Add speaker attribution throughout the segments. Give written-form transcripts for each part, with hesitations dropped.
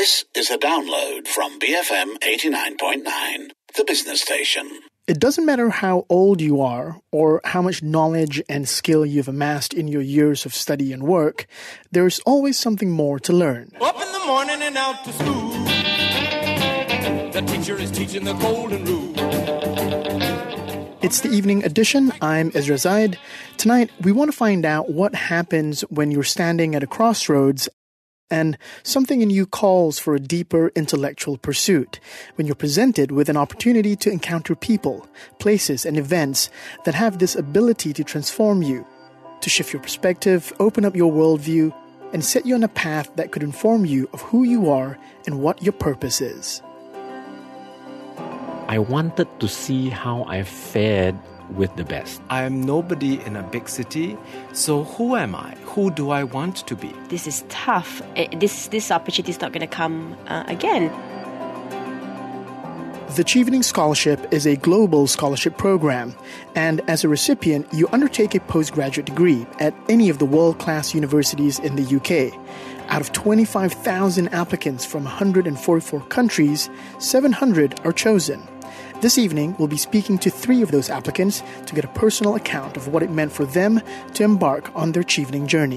Speaker 1: This is a download from BFM 89.9, the business station.
Speaker 2: It doesn't matter how old you are or how much knowledge and skill you've amassed in your years of study and work, there's always something more to learn.
Speaker 3: Up in the morning and out to school. The teacher is teaching the golden rule.
Speaker 2: It's the evening edition. I'm Ezra Zaid. Tonight, we want to find out what happens when you're standing at a crossroads and something in you calls for a deeper intellectual pursuit, when you're presented with an opportunity to encounter people, places, and events that have this ability to transform you, to shift your perspective, open up your worldview, and set you on a path that could inform you of who you are and what your purpose is.
Speaker 4: I wanted to see how I fared with the best.
Speaker 5: I am nobody in a big city, so who am I? Who do I want to be?
Speaker 6: This is tough. This opportunity is not going to come again.
Speaker 2: The Chevening Scholarship is a global scholarship program, and as a recipient, you undertake a postgraduate degree at any of the world-class universities in the UK. Out of 25,000 applicants from 144 countries, 700 are chosen. This evening, we'll be speaking to 3 of those applicants to get a personal account of what it meant for them to embark on their Chevening journey.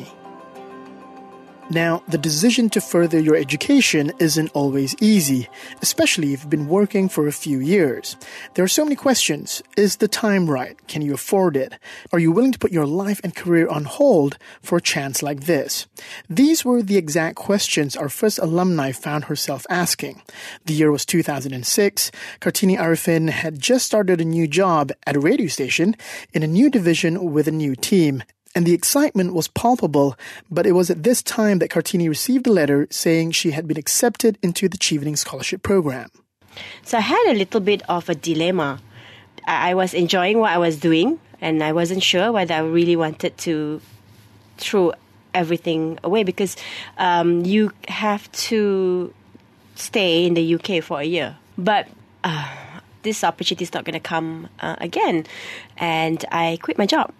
Speaker 2: Now, the decision to further your education isn't always easy, especially if you've been working for a few years. There are so many questions. Is the time right? Can you afford it? Are you willing to put your life and career on hold for a chance like this? These were the exact questions our first alumni found herself asking. The year was 2006. Kartini Arifin had just started a new job at a radio station in a new division with a new team. And the excitement was palpable, but it was at this time that Kartini received a letter saying she had been accepted into the Chevening Scholarship Program.
Speaker 6: So I had a little bit of a dilemma. I was enjoying what I was doing, and I wasn't sure whether I really wanted to throw everything away, because you have to stay in the UK for a year. But this opportunity is not going to come again, and I quit my job.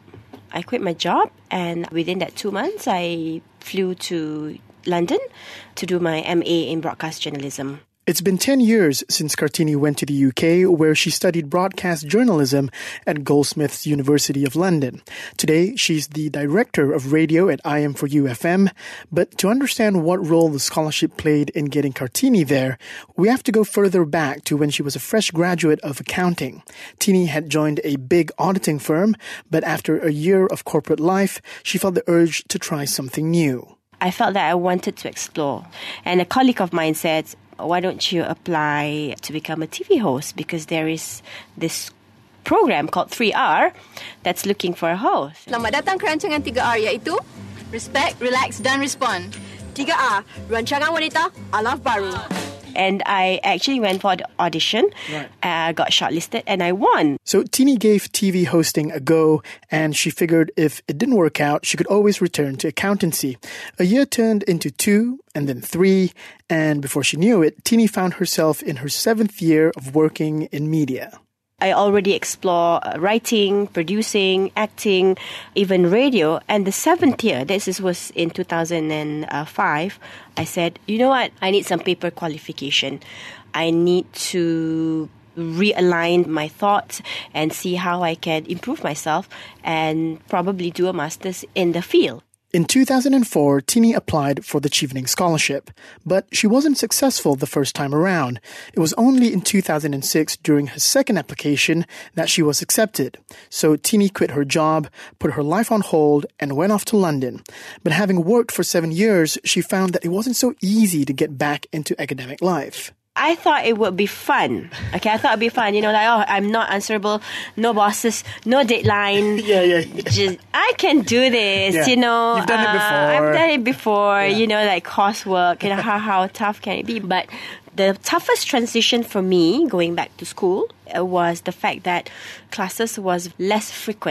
Speaker 6: And within that 2 months, I flew to London to do my MA in broadcast journalism.
Speaker 2: It's been 10 years since Kartini went to the UK, where she studied broadcast journalism at Goldsmiths University of London. Today, she's the director of radio at IM4U FM. But to understand what role the scholarship played in getting Kartini there, we have to go further back to when she was a fresh graduate of accounting. Tini had joined a big auditing firm, but after a year of corporate life, she felt the urge to try something new.
Speaker 6: I felt that I wanted to explore. And a colleague of mine said, why don't you apply to become a TV host? Because there is this program called 3R that's looking for a host.
Speaker 7: Selamat datang ke rancangan 3R, iaitu Respect, Relax dan Respond. 3R, rancangan wanita ala baru.
Speaker 6: And I actually went for the audition, got shortlisted, and I won.
Speaker 2: So Tini gave TV hosting a go, and she figured if it didn't work out, she could always return to accountancy. A year turned into 2, and then 3, and before she knew it, Tini found herself in her 7th year of working in media.
Speaker 6: I already explore writing, producing, acting, even radio. And the 7th year, this was in 2005, I said, you know what? I need some paper qualification. I need to realign my thoughts and see how I can improve myself and probably do a master's in the field.
Speaker 2: In 2004, Tini applied for the Chevening Scholarship, but she wasn't successful the first time around. It was only in 2006, during her second application, that she was accepted. So Tini quit her job, put her life on hold, and went off to London. But having worked for 7 years, she found that it wasn't so easy to get back into academic life.
Speaker 6: I thought it would be fun. Okay, I thought it'd be fun. You know, like, oh, I'm not answerable, no bosses, no deadline. Just, I can do this,
Speaker 2: Yeah.
Speaker 6: you know.
Speaker 2: You've done it before.
Speaker 6: I've done it before, you know, like coursework, you know, how tough can it be? But the toughest transition for me, going back to school, was the fact that classes was less frequent.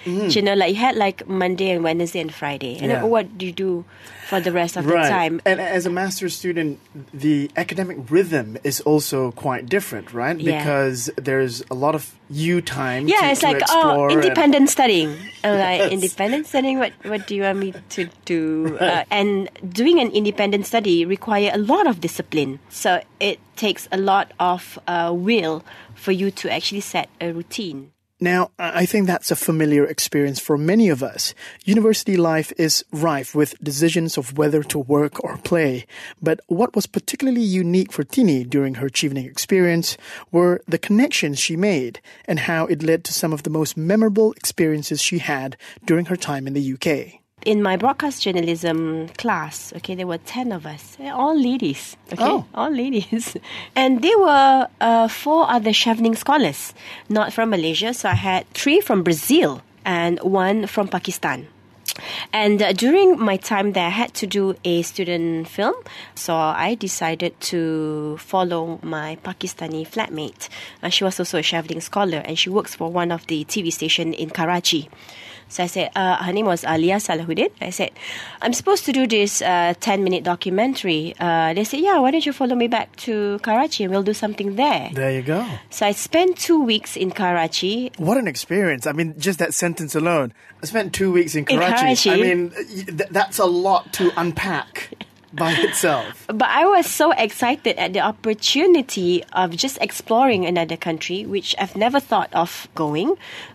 Speaker 6: You know, like you had like Monday and Wednesday and Friday. And
Speaker 2: Yeah.
Speaker 6: what do you do for the rest of the
Speaker 2: Right.
Speaker 6: time?
Speaker 2: And as a master's student, the academic rhythm is also quite different, right?
Speaker 6: Yeah.
Speaker 2: Because there's a lot of you time
Speaker 6: Yeah,
Speaker 2: to,
Speaker 6: it's
Speaker 2: to
Speaker 6: like,
Speaker 2: explore.
Speaker 6: independent studying. I'm like,
Speaker 2: Yes.
Speaker 6: independent studying? What do you want me to do? And doing an independent study require a lot of discipline. So it takes a lot of will for you to actually set a routine.
Speaker 2: Now, I think that's a familiar experience for many of us. University life is rife with decisions of whether to work or play. But what was particularly unique for Tini during her Chevening experience were the connections she made and how it led to some of the most memorable experiences she had during her time in the UK.
Speaker 6: In my broadcast journalism class, okay, there were 10 of us, all ladies, okay,
Speaker 2: Oh.
Speaker 6: all ladies. And there were 4 other Chevening scholars, not from Malaysia. So I had 3 from Brazil and 1 from Pakistan. And during my time there, I had to do a student film. So I decided to follow my Pakistani flatmate. She was also a Chevening scholar, and she works for one of the TV station in Karachi. So I said, her name was Alia Salahuddin. I said, I'm supposed to do this 10-minute documentary. They said, yeah, why don't you follow me back to Karachi and we'll do something there.
Speaker 2: There you go.
Speaker 6: So I spent 2 weeks in Karachi.
Speaker 2: What an experience. I mean, just that sentence alone. I spent 2 weeks in Karachi.
Speaker 6: Karachi.
Speaker 2: I mean, that's a lot to unpack by itself.
Speaker 6: But I was so excited at the opportunity of just exploring another country, which I've never thought of going.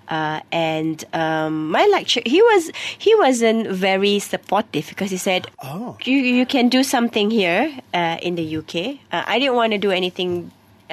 Speaker 6: And my lecturer, he wasn't very supportive because he said,
Speaker 2: Oh.
Speaker 6: you can do something here in the UK. I didn't want to do anything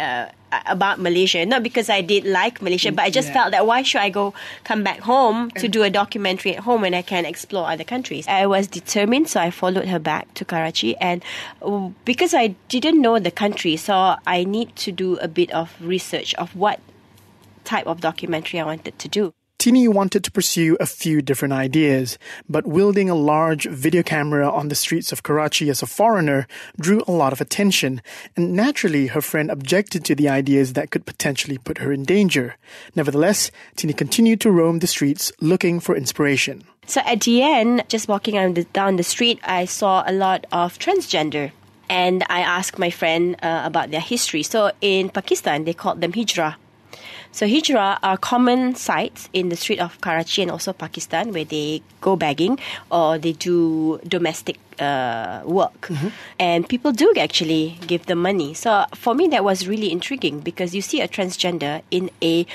Speaker 6: about Malaysia, not because I did like Malaysia, but I just
Speaker 2: Yeah.
Speaker 6: felt that why should I come back home to do a documentary at home when I can explore other countries? I was determined, so I followed her back to Karachi, and because I didn't know the country, so I need to do a bit of research of what type of documentary I wanted to do.
Speaker 2: Tini wanted to pursue a few different ideas, but wielding a large video camera on the streets of Karachi as a foreigner drew a lot of attention, and naturally her friend objected to the ideas that could potentially put her in danger. Nevertheless, Tini continued to roam the streets looking for inspiration.
Speaker 6: So at the end, just walking down the street, I saw a lot of transgender. And I asked my friend about their history. So in Pakistan, they called them hijrah. So hijrah are common sites in the street of Karachi and also Pakistan where they go begging or they do domestic work. And people do actually give them money. So for me, that was really intriguing because you see a transgender in a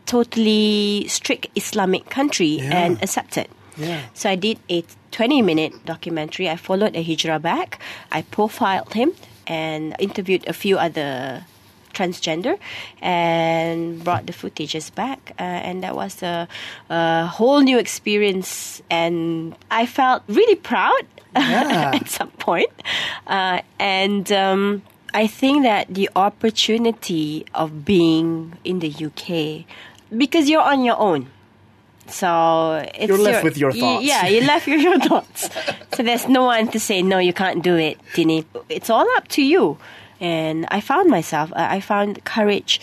Speaker 6: totally strict Islamic country and accepted.
Speaker 2: Yeah.
Speaker 6: So I did a 20-minute documentary. I followed a hijrah back. I profiled him and interviewed a few other transgender and brought the footages back, and that was a whole new experience, and I felt really proud at some point. And I think that the opportunity of being in the UK, because you're on your own, so it's
Speaker 2: You're left with your thoughts.
Speaker 6: Yeah, you're left with your thoughts. So there's no one to say, no, you can't do it, Tini. It's all up to you. And I found myself, I found courage,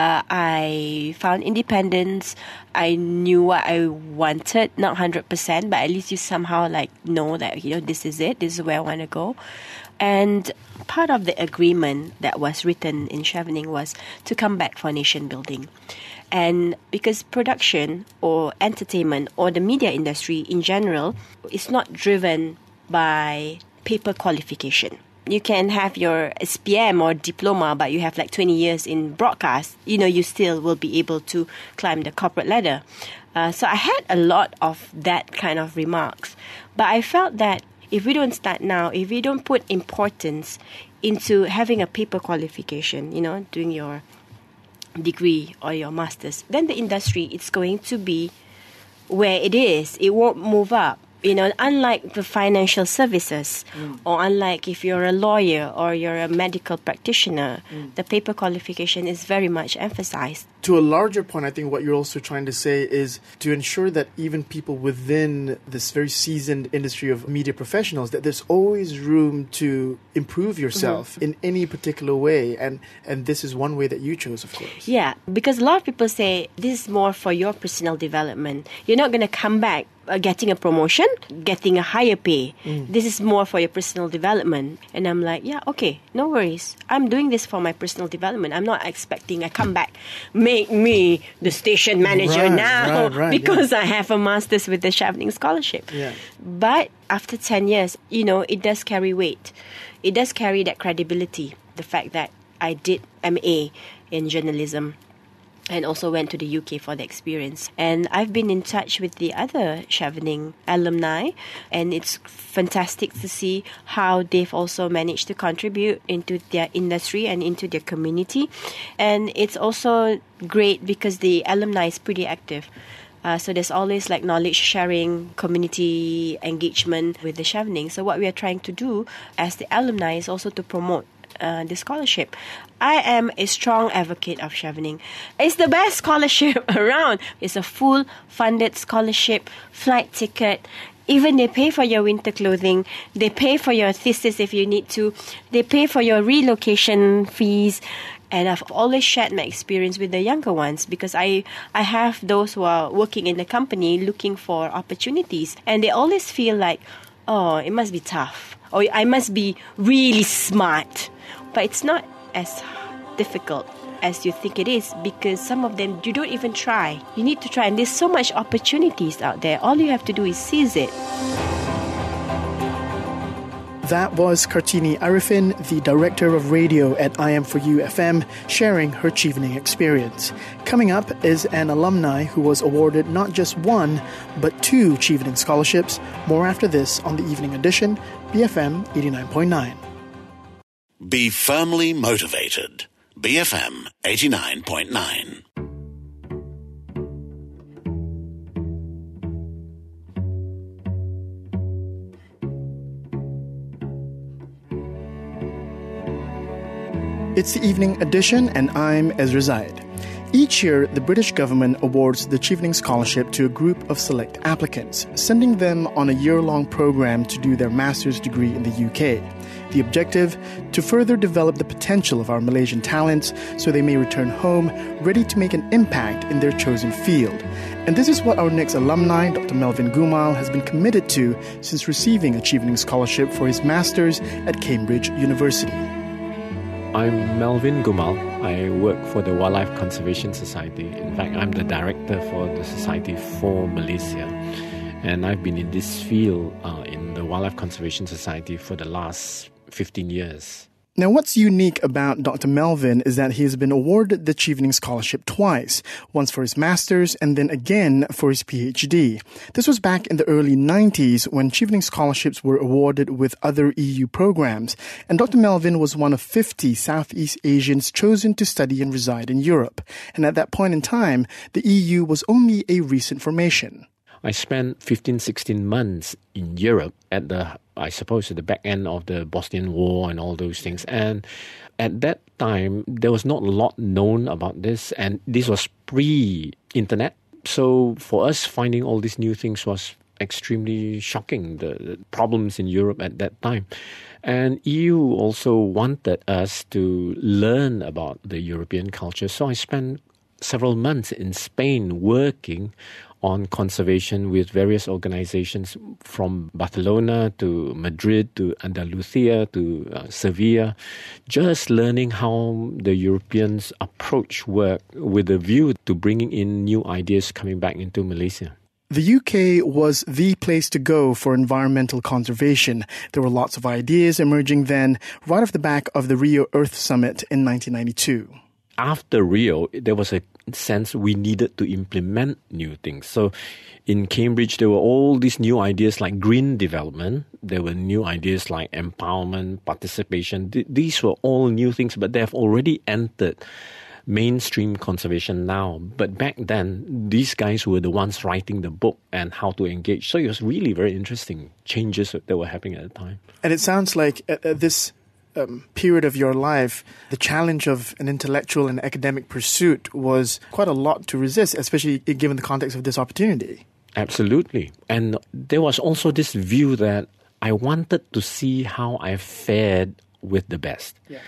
Speaker 6: I found independence, I knew what I wanted, not 100%, but at least you somehow like know that, this is it, this is where I want to go. And part of the agreement that was written in Chevening was to come back for nation building. And because production or entertainment or the media industry in general is not driven by paper qualification. You can have your SPM or diploma, but you have like 20 years in broadcast, you still will be able to climb the corporate ladder. So I had a lot of that kind of remarks. But I felt that if we don't start now, if we don't put importance into having a paper qualification, doing your degree or your master's, then the industry is going to be where it is. It won't move up. Unlike the financial services, or unlike if you're a lawyer or you're a medical practitioner, the paper qualification is very much emphasized.
Speaker 2: To a larger point, I think what you're also trying to say is to ensure that even people within this very seasoned industry of media professionals, that there's always room to improve yourself in any particular way. And this is one way that you chose, of course.
Speaker 6: Yeah, because a lot of people say this is more for your personal development. You're not going to come back getting a promotion, getting a higher pay. This is more for your personal development. And I'm like, yeah, okay, no worries. I'm doing this for my personal development. I'm not expecting I come back, make me the station manager because I have a master's with the Chevening Scholarship.
Speaker 2: Yeah.
Speaker 6: But after 10 years, it does carry weight. It does carry that credibility, the fact that I did MA in journalism and also went to the UK for the experience. And I've been in touch with the other Chevening alumni, and it's fantastic to see how they've also managed to contribute into their industry and into their community. And it's also great because the alumni is pretty active. So there's always knowledge sharing, community engagement with the Chevening. So what we are trying to do as the alumni is also to promote the scholarship. I am a strong advocate of Chevening. It's the best scholarship around. It's a full funded scholarship, flight ticket. Even they pay for your winter clothing. They pay for your thesis if you need to. They pay for your relocation fees. And I've always shared my experience with the younger ones because I have those who are working in the company looking for opportunities. And they always feel like, oh, it must be tough. Or I must be really smart. But it's not as difficult as you think it is because some of them, you don't even try. You need to try. And there's so much opportunities out there. All you have to do is seize it.
Speaker 2: That was Kartini Arifin, the director of radio at IM4U FM, sharing her Chevening experience. Coming up is an alumni who was awarded not just one, but 2 Chevening scholarships. More after this on the Evening Edition, BFM 89.9.
Speaker 1: Be firmly motivated. BFM 89.9.
Speaker 2: It's the Evening Edition, and I'm Ezra Zaid. Each year, the British government awards the Chevening Scholarship to a group of select applicants, sending them on a year-long program to do their master's degree in the UK. The objective? To further develop the potential of our Malaysian talents so they may return home ready to make an impact in their chosen field. And this is what our next alumni, Dr. Melvin Gumal, has been committed to since receiving a Chevening Scholarship for his master's at Cambridge University.
Speaker 4: I'm Melvin Gumal. I work for the Wildlife Conservation Society. In fact, I'm the director for the Society for Malaysia. And I've been in this field in the Wildlife Conservation Society for the last 15 years.
Speaker 2: Now, what's unique about Dr. Melvin is that he has been awarded the Chevening Scholarship twice, once for his master's and then again for his PhD. This was back in the early 90s when Chevening Scholarships were awarded with other EU programs, and Dr. Melvin was one of 50 Southeast Asians chosen to study and reside in Europe. And at that point in time, the EU was only a recent formation.
Speaker 4: I spent 15, 16 months in Europe at the back end of the Bosnian War and all those things. And at that time, there was not a lot known about this. And this was pre-internet. So for us, finding all these new things was extremely shocking, the problems in Europe at that time. And EU also wanted us to learn about the European culture. So I spent several months in Spain working on conservation with various organizations from Barcelona to Madrid to Andalusia to Sevilla, just learning how the Europeans approach work with a view to bringing in new ideas coming back into Malaysia.
Speaker 2: The UK was the place to go for environmental conservation. There were lots of ideas emerging then, right off the back of the Rio Earth Summit in 1992.
Speaker 4: After Rio, there was a sense we needed to implement new things. So in Cambridge, there were all these new ideas like green development. There were new ideas like empowerment, participation. These were all new things, but they have already entered mainstream conservation now. But back then, these guys were the ones writing the book and how to engage. So it was really very interesting changes that were happening at the time.
Speaker 2: And it sounds like at this period of your life, the challenge of an intellectual and academic pursuit was quite a lot to resist, especially given the context of this opportunity.
Speaker 4: Absolutely. And there was also this view that I wanted to see how I fared with the best. Yeah.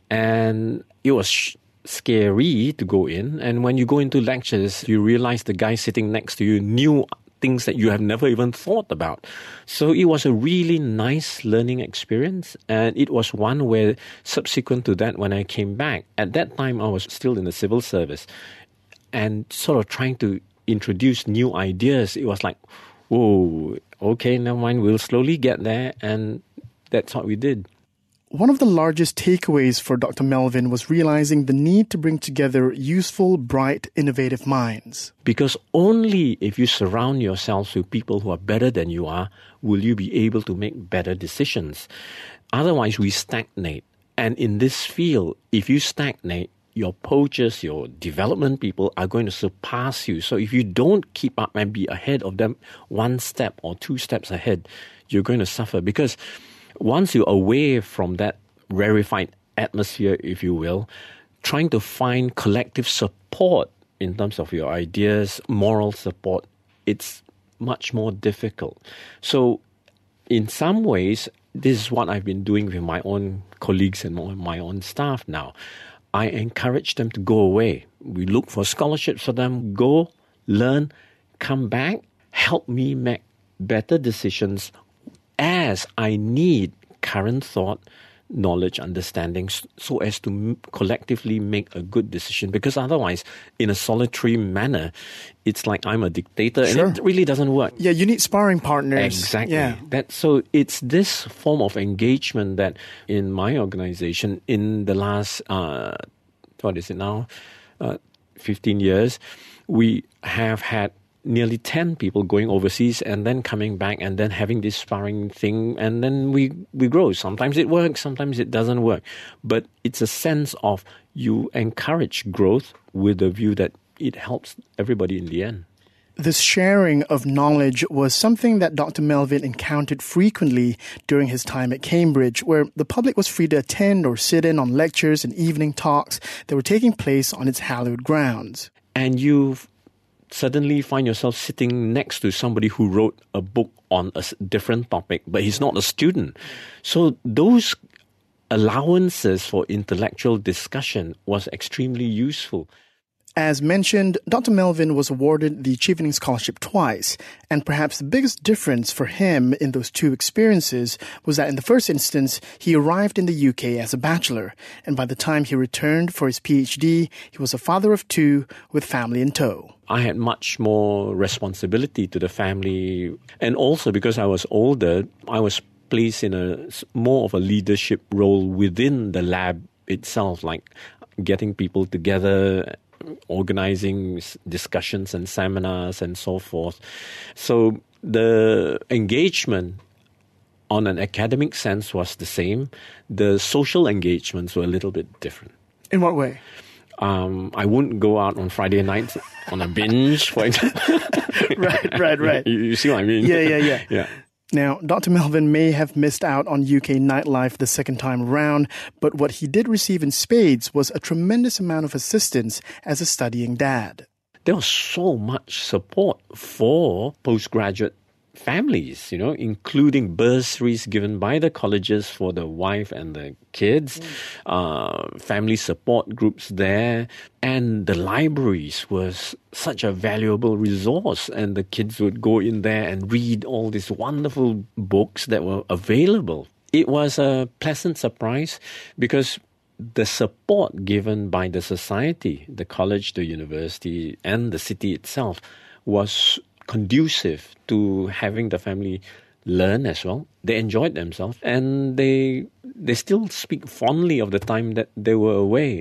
Speaker 4: And it was scary to go in. And when you go into lectures, you realize the guy sitting next to you knew things that you have never even thought about. So it was a really nice learning experience. And it was one where subsequent to that, when I came back, at that time I was still in the civil service and sort of trying to introduce new ideas. It was like, whoa, okay, never mind, we'll slowly get there. And that's what we did.
Speaker 2: One of the largest takeaways for Dr. Melvin was realizing the need to bring together useful, bright, innovative minds.
Speaker 4: Because only if you surround yourselves with people who are better than you are, will you be able to make better decisions. Otherwise, we stagnate. And in this field, if you stagnate, your poachers, your development people are going to surpass you. So if you don't keep up and be ahead of them, one step or two steps ahead, you're going to suffer. Because once you're away from that rarefied atmosphere, if you will, trying to find collective support in terms of your ideas, moral support, it's much more difficult. So in some ways, this is what I've been doing with my own colleagues and my own staff now. I encourage them to go away. We look for scholarships for them. Go, learn, come back, help me make better decisions as I need current thought, knowledge, understanding, so as to collectively make a good decision. Because otherwise, in a solitary manner, it's like I'm a dictator,
Speaker 2: Sure.
Speaker 4: and it really doesn't work.
Speaker 2: Yeah, you need sparring partners.
Speaker 4: Exactly.
Speaker 2: Yeah.
Speaker 4: So it's this form of engagement that in my organization, in the last, 15 years, we have had nearly 10 people going overseas and then coming back and then having this sparring thing, and then we grow. Sometimes it works, sometimes it doesn't work. But it's a sense of you encourage growth with the view that it helps everybody in the end.
Speaker 2: This sharing of knowledge was something that Dr. Melvin encountered frequently during his time at Cambridge, where the public was free to attend or sit in on lectures and evening talks that were taking place on its hallowed grounds.
Speaker 4: And you suddenly find yourself sitting next to somebody who wrote a book on a different topic, but he's not a student. So those allowances for intellectual discussion was extremely useful.
Speaker 2: As mentioned, Dr. Melvin was awarded the Chevening Scholarship twice, and perhaps the biggest difference for him in those two experiences was that in the first instance, he arrived in the UK as a bachelor, and by the time he returned for his PhD, he was a father of two with family in tow.
Speaker 4: I had much more responsibility to the family, and also because I was older, I was placed in more of a leadership role within the lab itself, like getting people together, organizing discussions and seminars and so forth. So the engagement on an academic sense was the same. The social engagements were a little bit different.
Speaker 2: In what way?
Speaker 4: I wouldn't go out on Friday nights on a binge, for example.
Speaker 2: Right.
Speaker 4: You see what I mean?
Speaker 2: Yeah. Now, Dr. Melvin may have missed out on UK nightlife the second time around, but what he did receive in spades was a tremendous amount of assistance as a studying dad.
Speaker 4: There was so much support for postgraduate families, including bursaries given by the colleges for the wife and the kids, family support groups there, and the libraries was such a valuable resource, and the kids would go in there and read all these wonderful books that were available. It was a pleasant surprise because the support given by the society, the college, the university, and the city itself was conducive to having the family learn as well. They enjoyed themselves, and they still speak fondly of the time that they were away.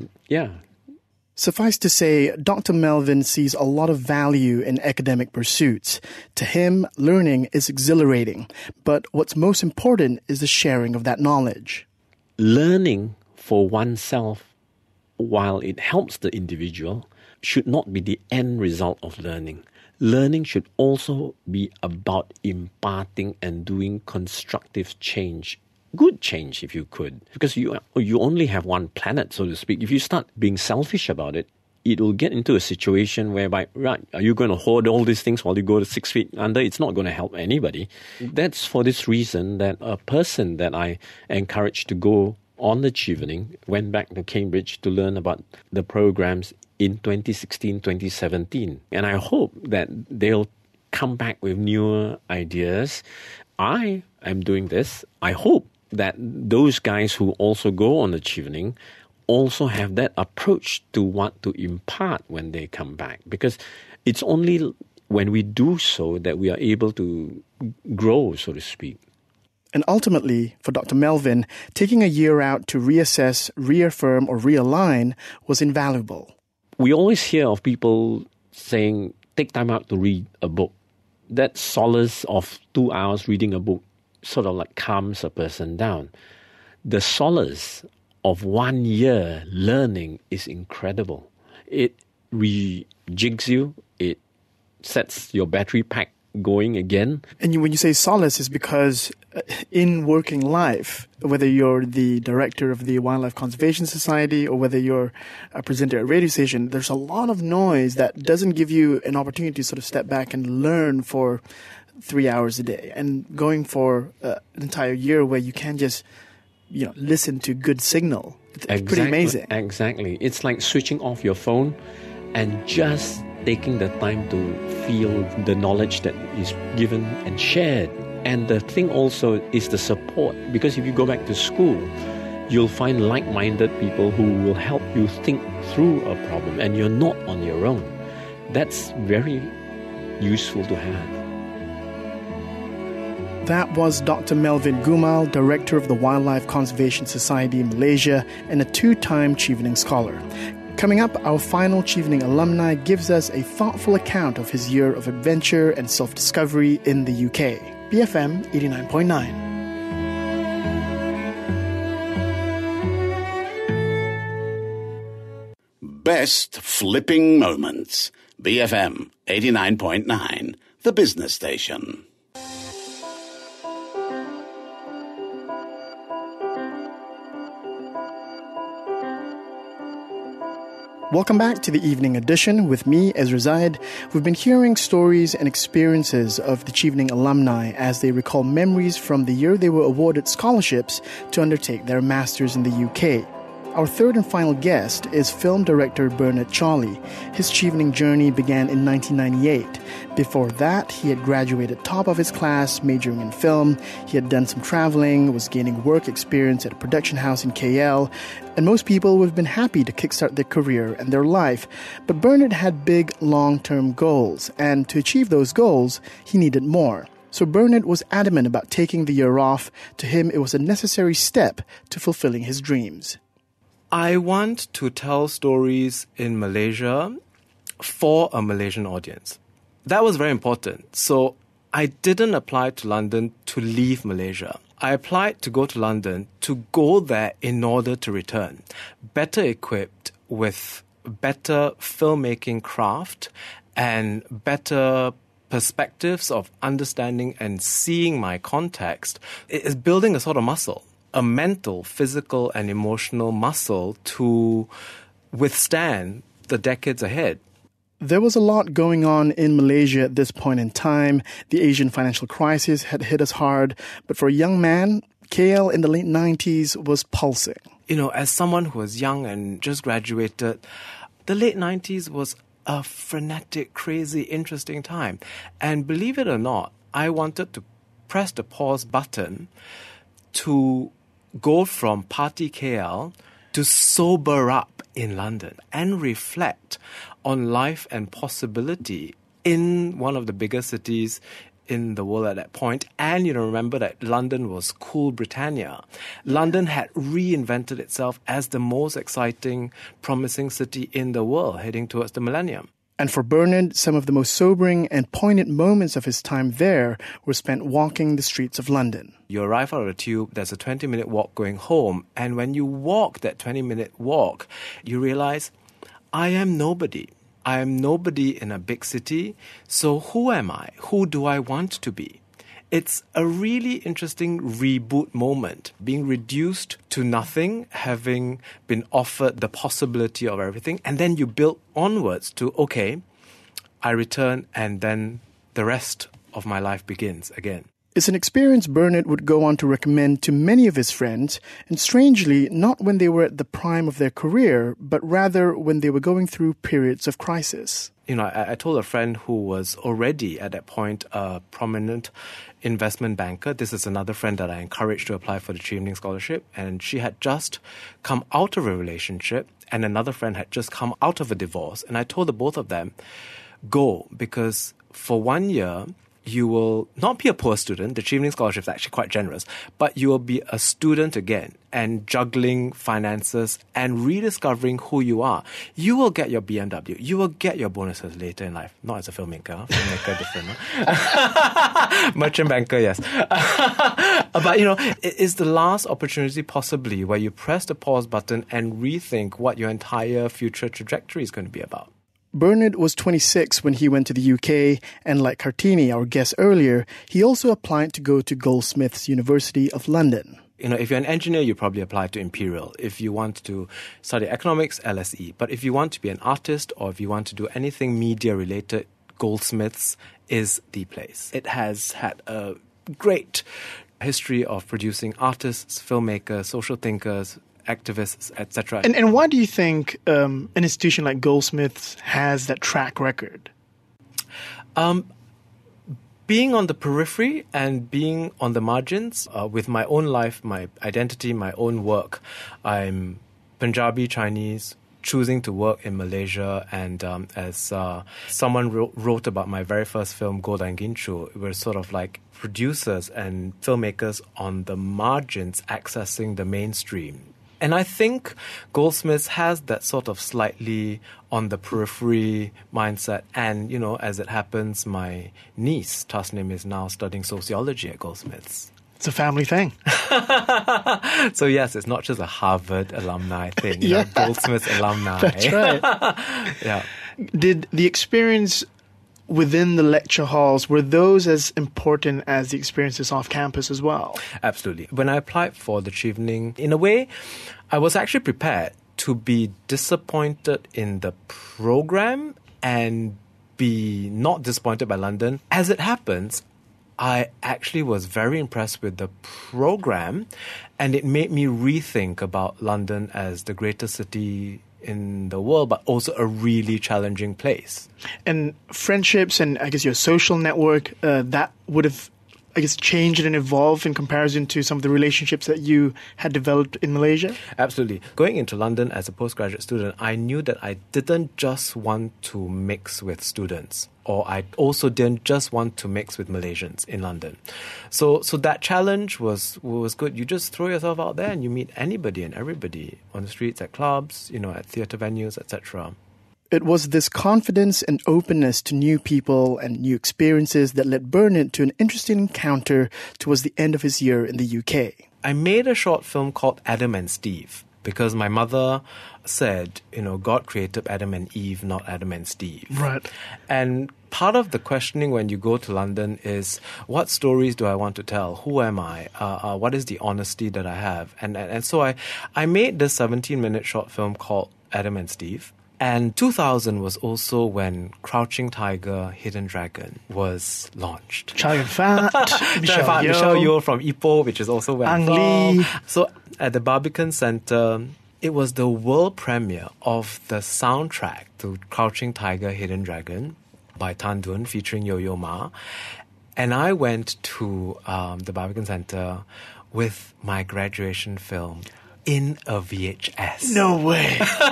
Speaker 2: Suffice to say, Dr. Melvin sees a lot of value in academic pursuits. To him, learning is exhilarating, but what's most important is the sharing of that knowledge.
Speaker 4: Learning for oneself while it helps the individual, should not be the end result of learning. Learning should also be about imparting and doing constructive change. Good change, if you could. Because you only have one planet, so to speak. If you start being selfish about it, it will get into a situation whereby, right, are you going to hoard all these things while you go to 6 feet under? It's not going to help anybody. That's for this reason that a person that I encouraged to go on the Chevening went back to Cambridge to learn about the programs in 2016, 2017. And I hope that they'll come back with newer ideas. I am doing this. I hope that those guys who also go on the Chevening also have that approach to want to impart when they come back. Because it's only when we do so that we are able to grow, so to speak.
Speaker 2: And ultimately, for Dr. Melvin, taking a year out to reassess, reaffirm, or realign was invaluable.
Speaker 4: We always hear of people saying, take time out to read a book. That solace of 2 hours reading a book sort of like calms a person down. The solace of 1 year learning is incredible. It rejigs you. It sets your battery pack going again.
Speaker 2: And when you say solace, is because in working life, whether you're the director of the Wildlife Conservation Society or whether you're a presenter at a radio station, there's a lot of noise that doesn't give you an opportunity to sort of step back and learn for 3 hours a day. And going for an entire year where you can just listen to good signal. It's pretty amazing.
Speaker 4: Exactly. It's like switching off your phone and just taking the time to feel the knowledge that is given and shared. And the thing also is the support. Because if you go back to school, you'll find like-minded people who will help you think through a problem, and you're not on your own. That's very useful to have.
Speaker 2: That was Dr. Melvin Gumal, Director of the Wildlife Conservation Society in Malaysia and a 2-time Chevening Scholar. Coming up, our final Chevening alumni gives us a thoughtful account of his year of adventure and self-discovery in the UK. BFM 89.9.
Speaker 1: Best flipping moments. BFM 89.9, the business station.
Speaker 2: Welcome back to the evening edition with me, Ezra Zaid. We've been hearing stories and experiences of the Chevening alumni as they recall memories from the year they were awarded scholarships to undertake their masters in the UK. Our third and final guest is film director Bernard Charley. His Chevening journey began in 1998. Before that, he had graduated top of his class, majoring in film. He had done some traveling, was gaining work experience at a production house in KL, and most people would have been happy to kickstart their career and their life. But Bernard had big, long-term goals, and to achieve those goals, he needed more. So Bernard was adamant about taking the year off. To him, it was a necessary step to fulfilling his dreams.
Speaker 5: I want to tell stories in Malaysia for a Malaysian audience. That was very important. So I didn't apply to London to leave Malaysia. I applied to go to London to go there in order to return, better equipped with better filmmaking craft and better perspectives of understanding and seeing my context. It is building a sort of muscle. A mental, physical, and emotional muscle to withstand the decades ahead.
Speaker 2: There was a lot going on in Malaysia at this point in time. The Asian financial crisis had hit us hard, but for a young man, KL in the late 90s was pulsing.
Speaker 5: As someone who was young and just graduated, the late 90s was a frenetic, crazy, interesting time. And believe it or not, I wanted to press the pause button to go from Party KL to sober up in London and reflect on life and possibility in one of the biggest cities in the world at that point. And, remember that London was cool Britannia. London had reinvented itself as the most exciting, promising city in the world heading towards the millennium.
Speaker 2: And for Bernard, some of the most sobering and poignant moments of his time there were spent walking the streets of London.
Speaker 5: You arrive out of the tube, there's a 20-minute walk going home, and when you walk that 20-minute walk, you realize, I am nobody. I am nobody in a big city, so who am I? Who do I want to be? It's a really interesting reboot moment, being reduced to nothing, having been offered the possibility of everything, and then you build onwards to, okay, I return, and then the rest of my life begins again.
Speaker 2: It's an experience Bernard would go on to recommend to many of his friends, and strangely, not when they were at the prime of their career, but rather when they were going through periods of crisis.
Speaker 5: You know, I told a friend who was already at that point a prominent investment banker. This is another friend that I encouraged to apply for the Chevening Scholarship, and she had just come out of a relationship, and another friend had just come out of a divorce. And I told the both of them, go, because for 1 year, you will not be a poor student. The Chevening Scholarship is actually quite generous, but you will be a student again and juggling finances and rediscovering who you are. You will get your BMW. You will get your bonuses later in life. Not as a filmmaker. Filmmaker different. Huh? Merchant banker, yes. But, you know, it is the last opportunity possibly where you press the pause button and rethink what your entire future trajectory is going to be about.
Speaker 2: Bernard was 26 when he went to the UK, and like Kartini, our guest earlier, he also applied to go to Goldsmiths University of London.
Speaker 5: You know, if you're an engineer, you probably apply to Imperial. If you want to study economics, LSE. But if you want to be an artist or if you want to do anything media-related, Goldsmiths is the place. It has had a great history of producing artists, filmmakers, social thinkers, activists, etc.
Speaker 2: And why do you think an institution like Goldsmiths has that track record?
Speaker 5: Being on the periphery and being on the margins, with my own life, my identity, my own work, I'm Punjabi, Chinese, choosing to work in Malaysia, and as someone wrote about my very first film, Go Dan Ginchu, we're sort of like producers and filmmakers on the margins accessing the mainstream. And I think Goldsmiths has that sort of slightly on the periphery mindset. And, you know, as it happens, my niece, Tasnim, is now studying sociology at Goldsmiths.
Speaker 2: It's a family thing.
Speaker 5: So, yes, it's not just a Harvard alumni thing. You know, Goldsmiths alumni.
Speaker 2: That's right.
Speaker 5: Yeah.
Speaker 2: Did the experience within the lecture halls, were those as important as the experiences off campus as well?
Speaker 5: Absolutely. When I applied for the Chevening, in a way, I was actually prepared to be disappointed in the program and be not disappointed by London. As it happens, I actually was very impressed with the program, and it made me rethink about London as the greatest city in the world, but also a really challenging place.
Speaker 2: And friendships and, I guess, your social network, that would have, I guess, changed and evolved in comparison to some of the relationships that you had developed in Malaysia?
Speaker 5: Absolutely. Going into London as a postgraduate student, I knew that I didn't just want to mix with students, or I also didn't just want to mix with Malaysians in London. So that challenge was good. You just throw yourself out there and you meet anybody and everybody on the streets, at clubs, you know, at theatre venues, etc.
Speaker 2: It was this confidence and openness to new people and new experiences that led Bernard to an interesting encounter towards the end of his year in the UK.
Speaker 5: I made a short film called Adam and Steve because my mother said, you know, God created Adam and Eve, not Adam and Steve.
Speaker 2: Right.
Speaker 5: And part of the questioning when you go to London is, what stories do I want to tell? Who am I? What is the honesty that I have? And so I made this 17-minute short film called Adam and Steve. And 2000 was also when Crouching Tiger, Hidden Dragon was launched.
Speaker 2: Chow Yun-fat, Michelle
Speaker 5: Yeoh from Ipoh, which is also where
Speaker 2: Ang
Speaker 5: I'm
Speaker 2: Lee.
Speaker 5: from. So at the Barbican Centre, it was the world premiere of the soundtrack to Crouching Tiger, Hidden Dragon by Tan Dun featuring Yo-Yo Ma. And I went to the Barbican Centre with my graduation film in a VHS.
Speaker 2: No way.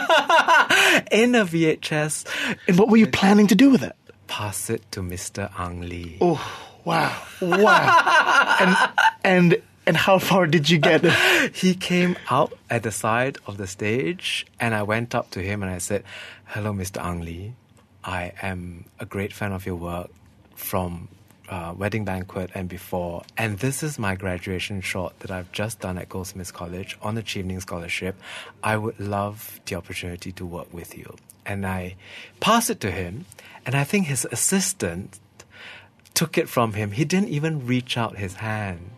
Speaker 5: In a VHS.
Speaker 2: And what were you planning to do with it?
Speaker 5: Pass it to Mr. Ang Lee.
Speaker 2: Oh, wow. And how far did you get?
Speaker 5: He came out at the side of the stage, and I went up to him and I said, "Hello, Mr. Ang Lee. I am a great fan of your work from Wedding Banquet and before. And this is my graduation short that I've just done at Goldsmiths College on Achieving Scholarship. I would love the opportunity to work with you. And I passed it to him, and I think his assistant took it from him. He didn't even reach out his hand.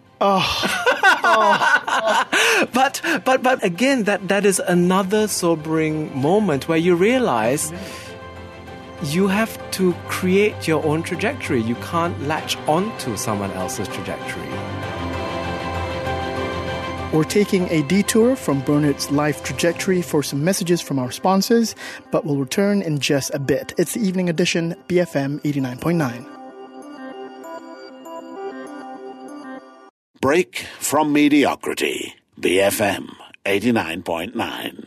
Speaker 5: But again, that is another sobering moment where you realize you have to create your own trajectory. You can't latch onto someone else's trajectory.
Speaker 2: We're taking a detour from Bernard's life trajectory for some messages from our sponsors, but we'll return in just a bit. It's the Evening Edition, BFM 89.9.
Speaker 1: Break from mediocrity. BFM 89.9.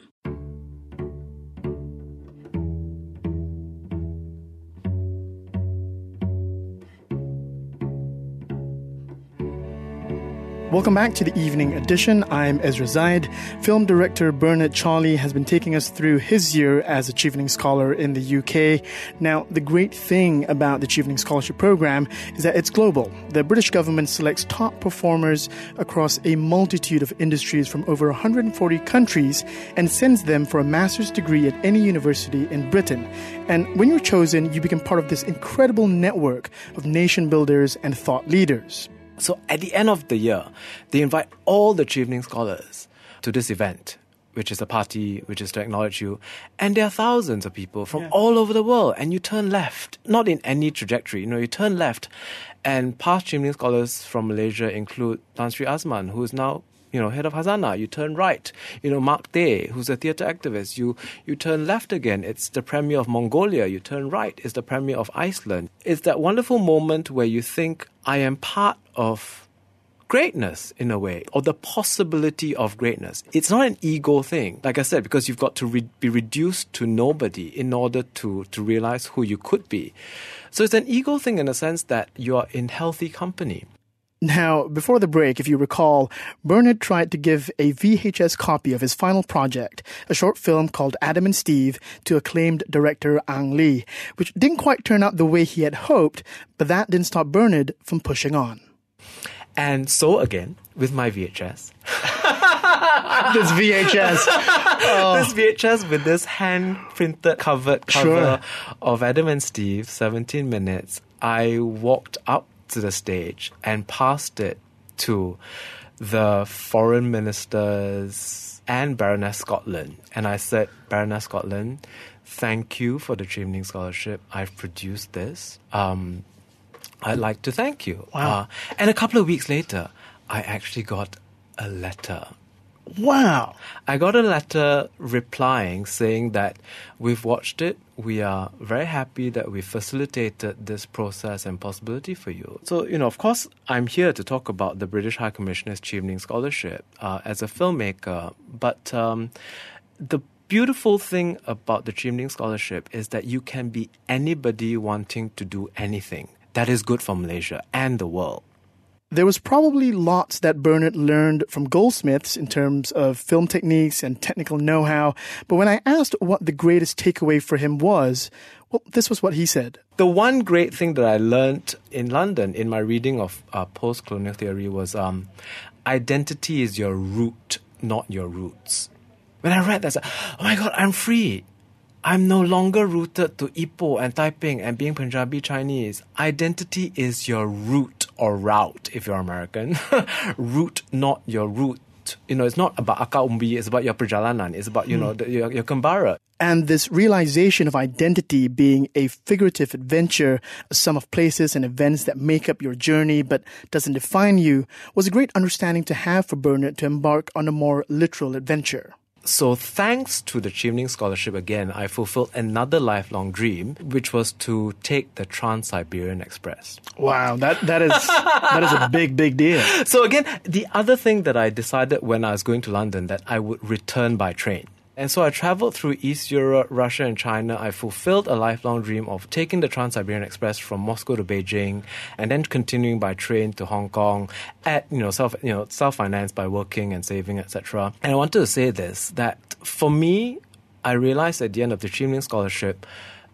Speaker 2: Welcome back to the Evening Edition. I'm Ezra Zaid. Film director Bernard Charley has been taking us through his year as a Chevening Scholar in the UK. Now, the great thing about the Chevening Scholarship Program is that it's global. The British government selects top performers across a multitude of industries from over 140 countries and sends them for a master's degree at any university in Britain. And when you're chosen, you become part of this incredible network of nation builders and thought leaders.
Speaker 5: So at the end of the year, they invite all the Chevening Scholars to this event, which is a party which is to acknowledge you. And there are thousands of people from all over the world. And you turn left, not in any trajectory. You turn left. And past Chevening Scholars from Malaysia include Tan Sri Azman, who is now head of Hazana. You turn right. Mark Day, who's a theatre activist. You turn left again. It's the Premier of Mongolia. You turn right. It's the Premier of Iceland. It's that wonderful moment where you think, I am part of greatness in a way, or the possibility of greatness. It's not an ego thing, like I said, because you've got to be reduced to nobody in order to realize who you could be. So it's an ego thing in the sense that you're in healthy company.
Speaker 2: Now, before the break, if you recall, Bernard tried to give a VHS copy of his final project, a short film called Adam and Steve, to acclaimed director Ang Lee, which didn't quite turn out the way he had hoped, but that didn't stop Bernard from pushing on.
Speaker 5: And so again, with my VHS.
Speaker 2: This VHS.
Speaker 5: This VHS with this hand-printed cover of Adam and Steve, 17 minutes. I walked up to the stage and passed it to the foreign ministers and Baroness Scotland. And I said, Baroness Scotland, thank you for the Chevening Scholarship. I've produced this. I'd like to thank you.
Speaker 2: Wow.
Speaker 5: And a couple of weeks later, I actually got a letter.
Speaker 2: Wow.
Speaker 5: I got a letter replying saying that we've watched it. We are very happy that we facilitated this process and possibility for you. So, of course, I'm here to talk about the British High Commissioner's Chevening Scholarship as a filmmaker. But the beautiful thing about the Chevening Scholarship is that you can be anybody wanting to do anything that is good for Malaysia and the world.
Speaker 2: There was probably lots that Bernard learned from Goldsmiths in terms of film techniques and technical know-how. But when I asked what the greatest takeaway for him was, well, this was what he said.
Speaker 5: The one great thing that I learned in London in my reading of post-colonial theory was identity is your root, not your roots. When I read that, I said, oh my God, I'm free. I'm no longer rooted to Ipoh and Taiping and being Punjabi Chinese. Identity is your root or route if you're American. Root, not your root. It's not about Aka Umbi, it's about your perjalanan. It's about, your kembara.
Speaker 2: And this realization of identity being a figurative adventure, a sum of places and events that make up your journey but doesn't define you, was a great understanding to have for Bernard to embark on a more literal adventure.
Speaker 5: So thanks to the Chevening Scholarship again, I fulfilled another lifelong dream, which was to take the Trans-Siberian Express.
Speaker 2: Wow, that is a big, big deal.
Speaker 5: So again, the other thing that I decided when I was going to London, that I would return by train. And so I traveled through East Europe, Russia and China. I fulfilled a lifelong dream of taking the Trans-Siberian Express from Moscow to Beijing and then continuing by train to Hong Kong at, self-financed by working and saving, etc. And I wanted to say this, that for me, I realized at the end of the Chevening Scholarship,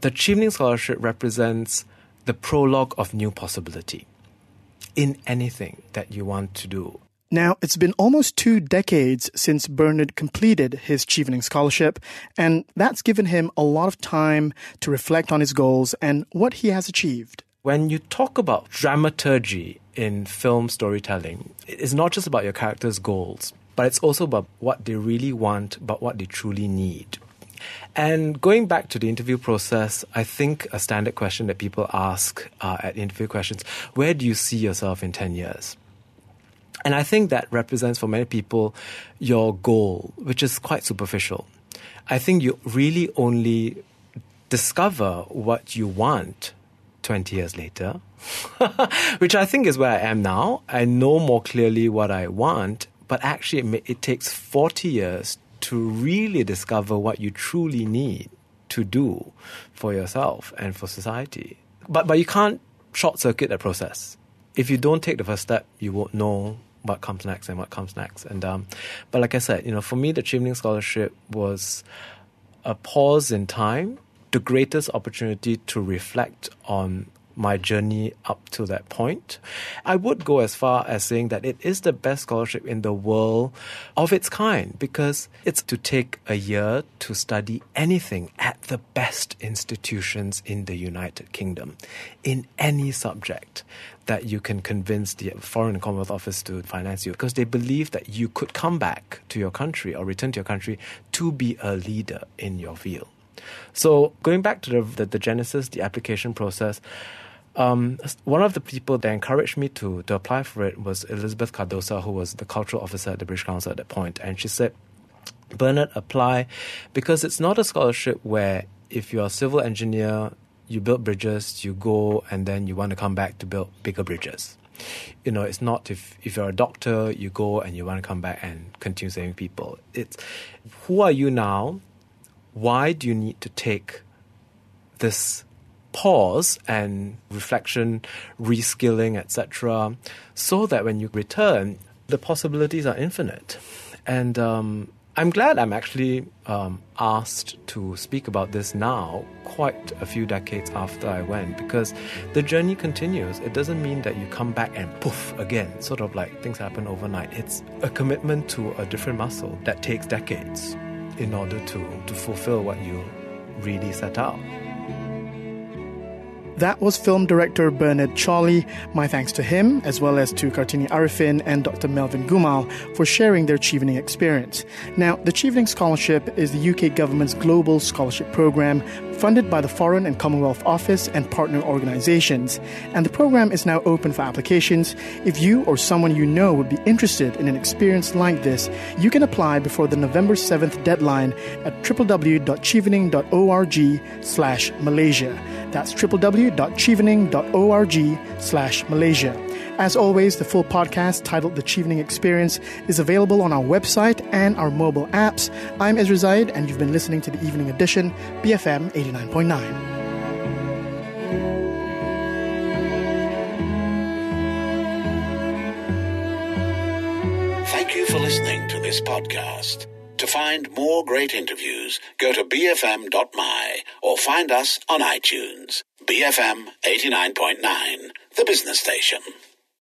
Speaker 5: the Chevening Scholarship represents the prologue of new possibility in anything that you want to do.
Speaker 2: Now, it's been almost 2 decades since Bernard completed his Chevening Scholarship, and that's given him a lot of time to reflect on his goals and what he has achieved.
Speaker 5: When you talk about dramaturgy in film storytelling, it's not just about your characters' goals, but it's also about what they really want, but what they truly need. And going back to the interview process, I think a standard question that people ask at interview questions, where do you see yourself in 10 years? And I think that represents for many people your goal, which is quite superficial. I think you really only discover what you want 20 years later, which I think is where I am now. I know more clearly what I want, but actually it takes 40 years to really discover what you truly need to do for yourself and for society. But you can't short-circuit that process. If you don't take the first step, you won't know what comes next and what comes next. And but like I said, for me, the Chevening Scholarship was a pause in time, the greatest opportunity to reflect on my journey up to that point. I would go as far as saying that it is the best scholarship in the world of its kind, because it's to take a year to study anything at the best institutions in the United Kingdom, in any subject that you can convince the Foreign and Commonwealth Office to finance you, because they believe that you could come back to your country or return to your country to be a leader in your field. So going back to the genesis, the application process, one of the people that encouraged me to apply for it was Elizabeth Cardosa, who was the cultural officer at the British Council at that point. And she said, Bernard, apply, because it's not a scholarship where if you're a civil engineer, you build bridges, you go, and then you want to come back to build bigger bridges. It's not if you're a doctor, you go and you want to come back and continue saving people. It's who are you now? Why do you need to take this pause and reflection, reskilling, etc., so that when you return, the possibilities are infinite? And I'm glad I'm actually asked to speak about this now, quite a few decades after I went, because the journey continues. It doesn't mean that you come back and poof again, sort of like things happen overnight. It's a commitment to a different muscle that takes decades in order to fulfill what you really set out.
Speaker 2: That was film director Bernard Chawley. My thanks to him, as well as to Kartini Arifin and Dr. Melvin Gumal for sharing their Chevening experience. Now, the Chevening Scholarship is the UK government's global scholarship program funded by the Foreign and Commonwealth Office and partner organizations. And the program is now open for applications. If you or someone you know would be interested in an experience like this, you can apply before the November 7th deadline at www.chevening.org/Malaysia. That's www.chevening.org/Malaysia. As always, the full podcast titled The Chevening Experience is available on our website and our mobile apps. I'm Ezra Zaid, and you've been listening to the Evening Edition, BFM 89.9.
Speaker 1: Thank you for listening to this podcast. To find more great interviews, go to bfm.my or find us on iTunes. BFM 89.9, the business station.